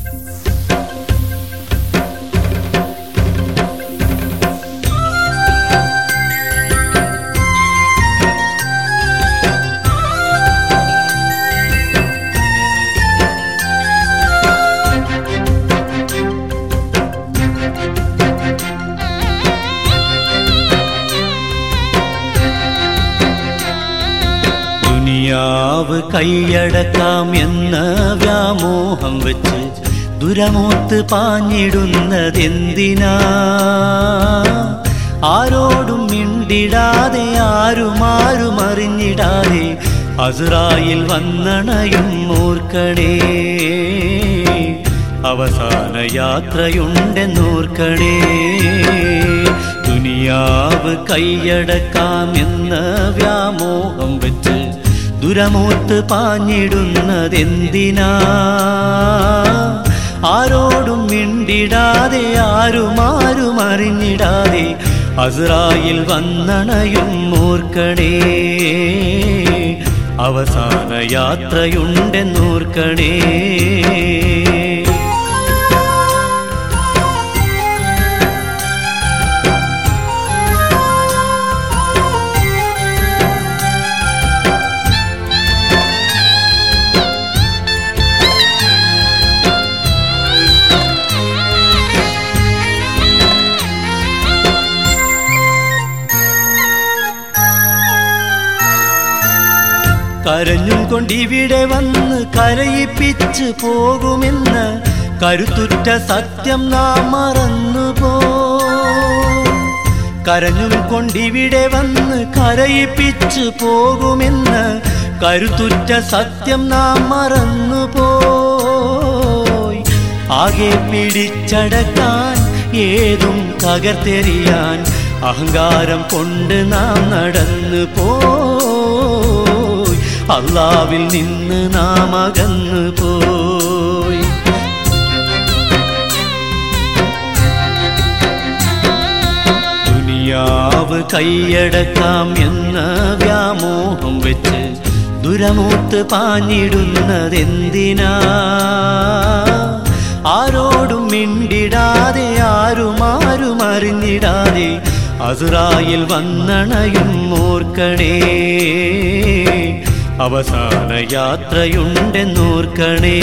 ദുനിയാവ് കൈയടക്കാം എന്ന വ്യാമോഹം വെച്ച് ദുരമോത്ത് പാഞ്ഞിടുന്നതെന്തിനാ? ആരോടും മിണ്ടിടാതെ ആരുമാരും അറിഞ്ഞിടാതെ അസ്റായിൽ വന്നണയും ഓർക്കണേ, അവസാന യാത്രയുണ്ടെന്നോർക്കണേ. ദുനിയാവ് കൈയടക്കാം എന്ന വ്യാമോഹം വെച്ച് ദുരമോത്ത് പാഞ്ഞിടുന്നതെന്തിനാ? ആരോടും മിണ്ടിടാതെ ആരുമാരും അറിഞ്ഞിടാതെ അസ്റായിൽ വന്നണയും ഓർക്കണേ, അവസാന യാത്രയുണ്ടെന്നോർക്കണേ. കരഞ്ഞും കൊണ്ടിവിടെ വന്ന് കരയിപ്പിച്ച് പോകുമെന്ന് കരുത്തുറ്റ സത്യം നാം മറന്നുപോ. കരഞ്ഞും കൊണ്ടിവിടെ വന്ന് കരയിപ്പിച്ച് പോകുമെന്ന് കരുത്തുറ്റ സത്യം നാം മറന്നുപോയി. ആകെ പിടിച്ചടക്കാൻ ഏതും തകർത്തെറിയാൻ അഹങ്കാരം കൊണ്ട് നാം നടന്നു പോയി. അല്ലാഹുവിൽ നിന്ന് നാം അകന്നു പോയി. ദുനിയാവ് കൈയടക്കാം എന്ന വ്യാമോഹം വെച്ച് ദുരമോത്ത് പാഞ്ഞിടുന്നതെന്തിനാ? ആരോടും മിണ്ടിടാതെ ആരുമാരും അറിഞ്ഞിടാതെ അസ്റായിൽ വന്നണയും ഓർക്കണേ, അവസാന യാത്രയുണ്ടെന്നോർക്കണേ.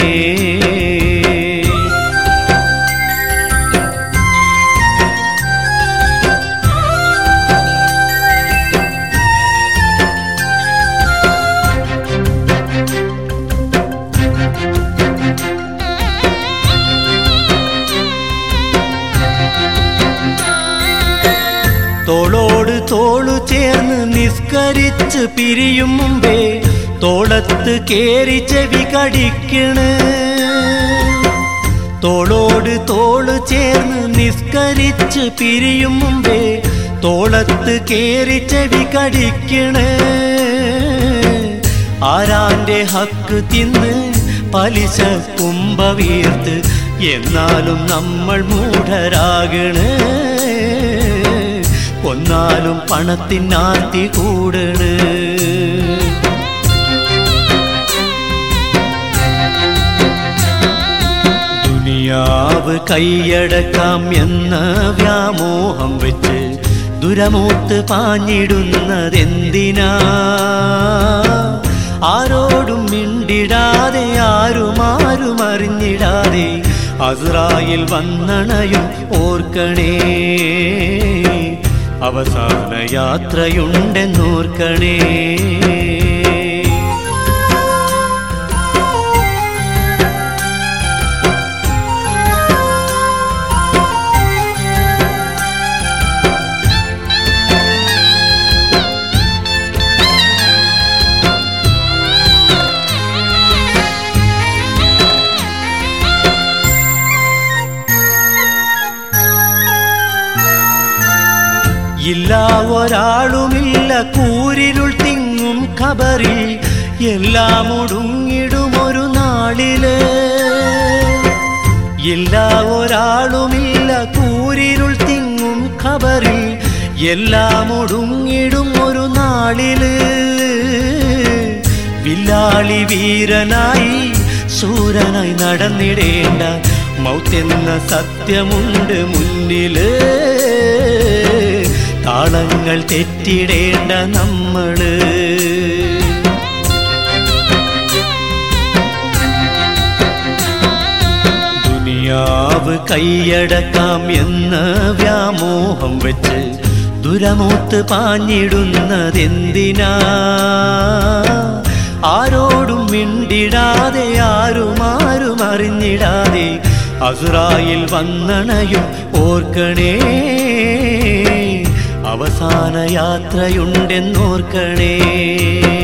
തോളോട് തോളു ചേർന്ന് നിസ്കരിച്ച് പിരിയും മുമ്പേ തോളത്ത് കേറി ചെവി കടിക്കണ്. തോളോട് തോളു ചേർന്ന് നിസ്കരിച്ച് പിരിയും മുമ്പേ തോളത്ത് കേറി ചെവി കടിക്കണ്. ആരാന്റെ ഹക്ക് തിന്ന് പലിശ കുമ്പ വീർത്ത് എന്നാലും നമ്മൾ മൂഢരാകണ്. കൊന്നാലും പണത്തിനാർത്തി കൂടണ്. ദുനിയാവ് കൈയടക്കാം എന്ന വ്യാമോഹം വെച്ച് ദുരമോത്ത് പാഞ്ഞിടുന്നതെന്തിനാ? ആരോടും മിണ്ടിടാതെ ആരുമാരും അറിഞ്ഞിടാതെ അസ്റായിൽ വന്നണയും ഓർക്കണേ, അവസാന യാത്രയുണ്ടെന്നോർക്കണേ. ഇല്ല ഒരാളുമില്ല കൂരിരുൾ തിങ്ങും ഖബറിൽ, എല്ലാം ഒടുങ്ങിടുമൊരു നാളില്. ഇല്ല ഒരാളുമില്ല കൂരിരുൾ തിങ്ങും ഖബറിൽ, എല്ലാം ഒടുങ്ങിടും ഒരു നാളില്. വില്ലാളി വീരനായി ശൂരനായി നടന്നിടേണ്ട മൗത്തെന്ന സത്യമുണ്ട് മുന്നില്. താളങ്ങൾ തെറ്റിടേണ്ട നമ്മള്. ദുനിയാവ് കൈയടക്കാം എന്ന വ്യാമോഹം വെച്ച് ദുരമൂത്ത് പാഞ്ഞിടുന്നതെന്തിനാ? ആരോടും മിണ്ടിടാതെ ആരും അറിഞ്ഞിടാതെ അസ്റായിൽ വന്നണയും ഓർക്കണേ. അവസാന യാത്രയുണ്ടെന്നോർക്കണേ.